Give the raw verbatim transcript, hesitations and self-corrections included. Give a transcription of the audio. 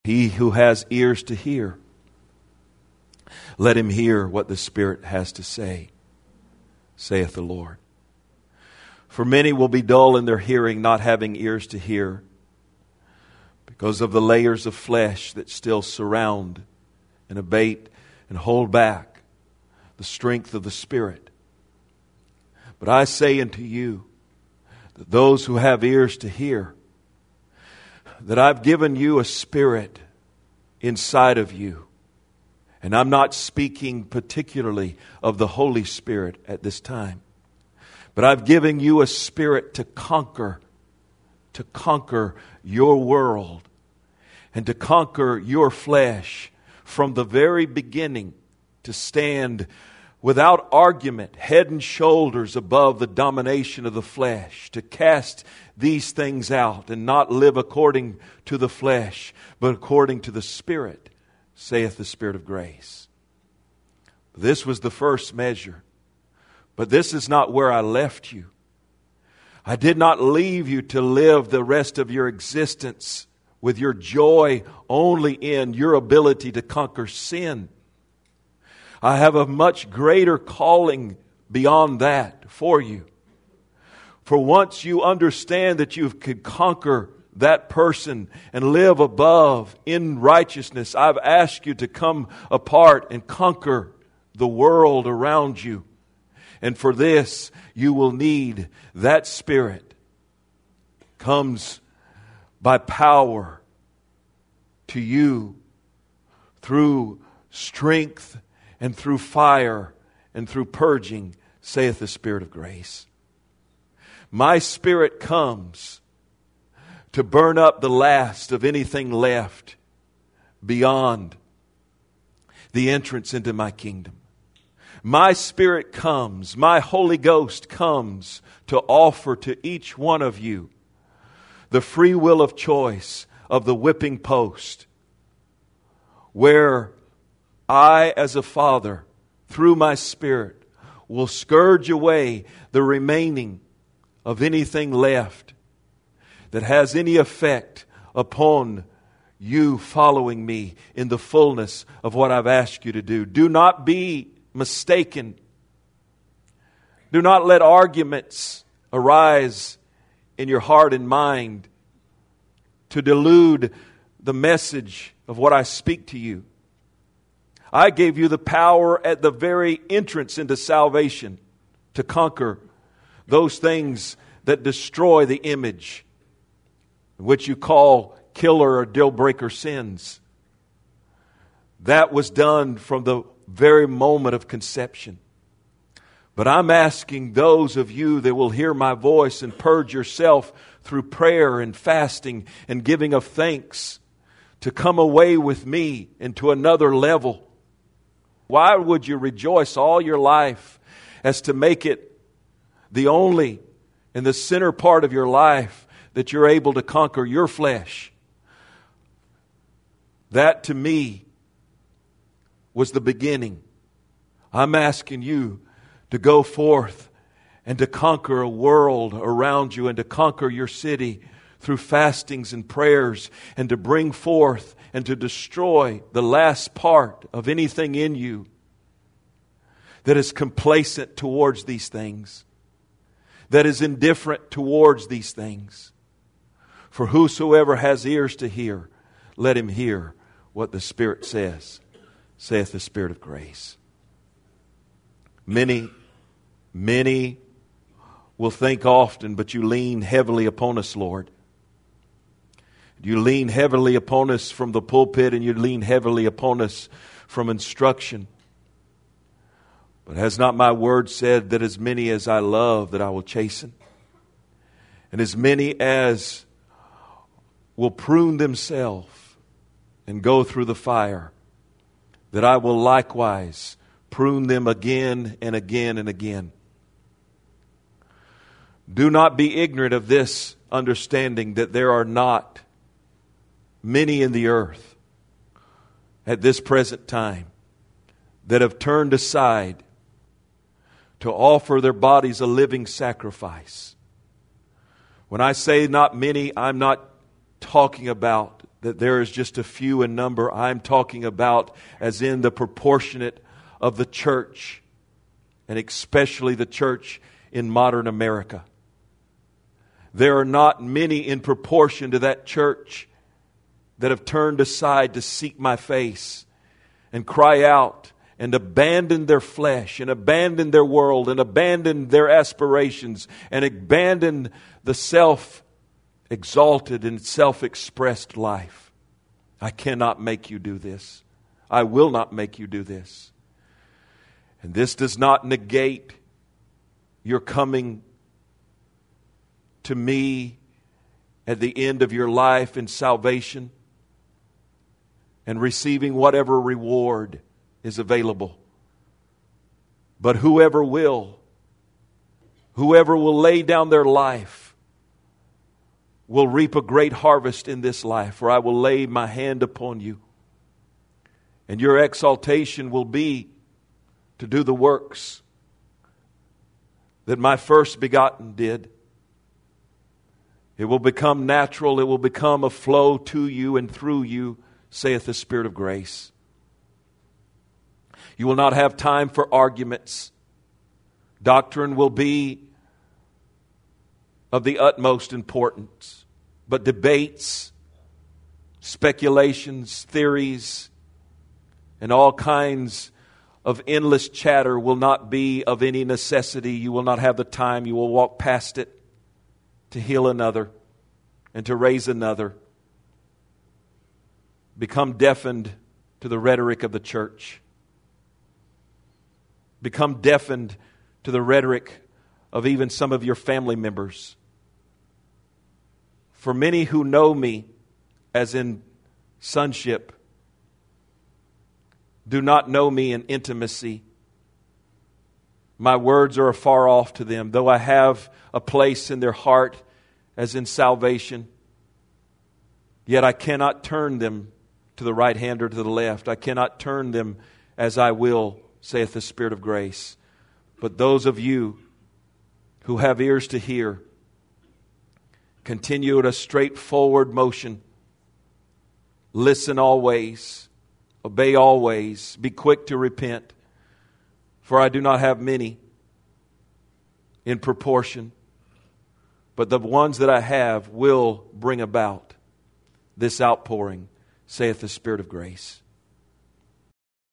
He who has ears to hear, let him hear what the Spirit has to say, saith the Lord. For many will be dull in their hearing, not having ears to hear, because of the layers of flesh that still surround and abate and hold back the strength of the Spirit. But I say unto you, that those who have ears to hear, that I've given you a spirit inside of you. And I'm not speaking particularly of the Holy Spirit at this time. But I've given you a spirit to conquer, to conquer your world and to conquer your flesh from the very beginning, to stand without argument, head and shoulders above the domination of the flesh, to cast these things out and not live according to the flesh, but according to the Spirit, saith the Spirit of grace. This was the first measure. But this is not where I left you. I did not leave you to live the rest of your existence with your joy only in your ability to conquer sin. I have a much greater calling beyond that for you. For once you understand that you could conquer that person and live above in righteousness, I've asked you to come apart and conquer the world around you. And for this, you will need that Spirit. Comes by power to you through strength and through fire and through purging, saith the Spirit of grace. My Spirit comes to burn up the last of anything left beyond the entrance into my kingdom. My Spirit comes, my Holy Ghost comes to offer to each one of you the free will of choice of the whipping post, where I, as a father, through my Spirit, will scourge away the remaining of anything left that has any effect upon you following me in the fullness of what I've asked you to do. Do not be mistaken. Do not let arguments arise in your heart and mind to delude the message of what I speak to you. I gave you the power at the very entrance into salvation to conquer those things that destroy the image, which you call killer or deal breaker sins. That was done from the very moment of conception. But I'm asking those of you that will hear my voice and purge yourself through prayer and fasting and giving of thanks to come away with me into another level. Why would you rejoice all your life as to make it the only and the center part of your life that you're able to conquer your flesh? That to me was the beginning. I'm asking you to go forth and to conquer a world around you and to conquer your city through fastings and prayers, and to bring forth and to destroy the last part of anything in you that is complacent towards these things, that is indifferent towards these things. For whosoever has ears to hear, let him hear what the Spirit says, saith the Spirit of grace. Many, many will think often, but you lean heavily upon us, Lord. You lean heavily upon us from the pulpit, and you lean heavily upon us from instruction. But has not my word said that as many as I love, that I will chasten? And as many as will prune themselves and go through the fire, that I will likewise prune them again and again and again. Do not be ignorant of this understanding, that there are not many in the earth at this present time that have turned aside to offer their bodies a living sacrifice. When I say not many, I'm not talking about that there is just a few in number. I'm talking about as in the proportionate of the church, and especially the church in modern America. There are not many in proportion to that church that have turned aside to seek my face and cry out and abandon their flesh and abandon their world and abandon their aspirations and abandon the self-exalted and self-expressed life. I cannot make you do this. I will not make you do this. And this does not negate your coming to me at the end of your life in salvation and receiving whatever reward is available. But whoever will, whoever will lay down their life will reap a great harvest in this life, for I will lay my hand upon you. And your exaltation will be to do the works that my first begotten did. It will become natural. It will become a flow to you and through you, saith the Spirit of grace. You will not have time for arguments. Doctrine will be of the utmost importance. But debates, speculations, theories, and all kinds of endless chatter will not be of any necessity. You will not have the time. You will walk past it to heal another and to raise another. Become deafened to the rhetoric of the church. Become deafened to the rhetoric of even some of your family members. For many who know me, as in sonship, do not know me in intimacy. My words are afar off to them, though I have a place in their heart as in salvation. Yet I cannot turn them to the right hand or to the left. I cannot turn them as I will, saith the Spirit of grace. But those of you who have ears to hear, continue at a straightforward motion. Listen always. Obey always. Be quick to repent. For I do not have many in proportion, but the ones that I have will bring about this outpouring, saith the Spirit of grace.